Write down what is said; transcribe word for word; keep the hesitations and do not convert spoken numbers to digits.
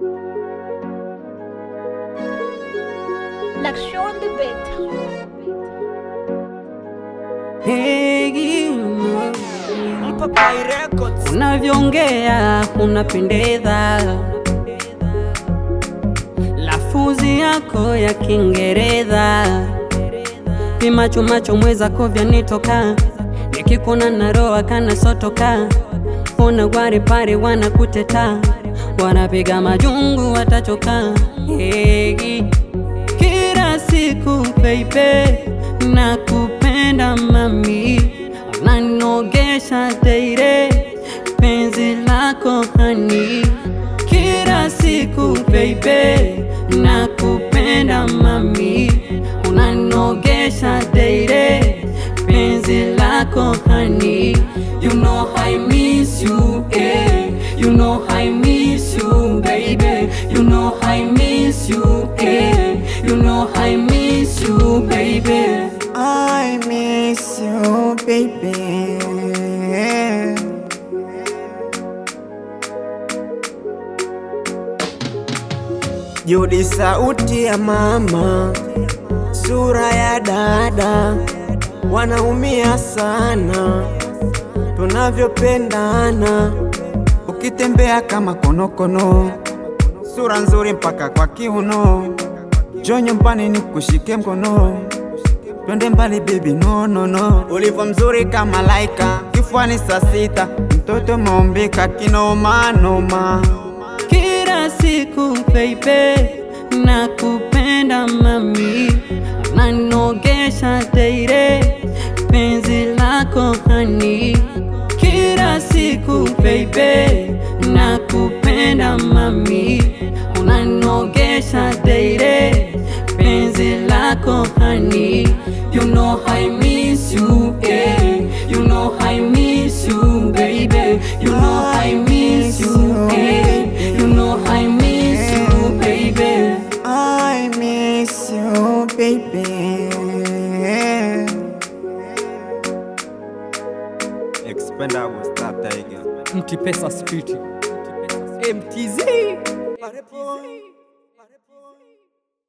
Like show on the bed. Hey, unavyoongea unapendeza, lafuzi yako ya Kiingereza, vimacho macho mwezako vyanitoka, nikikuna na roho kana sotoka, una wari pare wana kuteta, wanapiga majungu watachoka. Hey, kila siku baby nakupenda mami, unanogesha daire penzi lako hani. Kila siku baby nakupenda mami, unanogesha daire penzi lako hani. You know I miss you, eh. You know I miss you, baby. You know I miss you, eh. You know I miss you, baby. I miss you, baby. Judi sauti ya mama, sura ya dada, wanaumia sana tunavyopendana. Ukitembea kama konokono, sura nzuri mpaka kwa kiuno. Njoo nyumbani nikushike mkono, twende mbali baby, no no no. Ulivyo mzuri kama malaika, kifuani saa sita, mtoto maumbika kinoma noma. Kila siku baby nakupenda mami, unanogesha daire penzi lako hani. Kila siku baby nakupenda mami, unanogesha daire penzi lako hani. You know I miss you, eh. You know I miss you, baby. You know I miss you, eh. You know I miss you, baby. I miss you, baby. Expenda will start again. Mtipesa Spiti M T Z.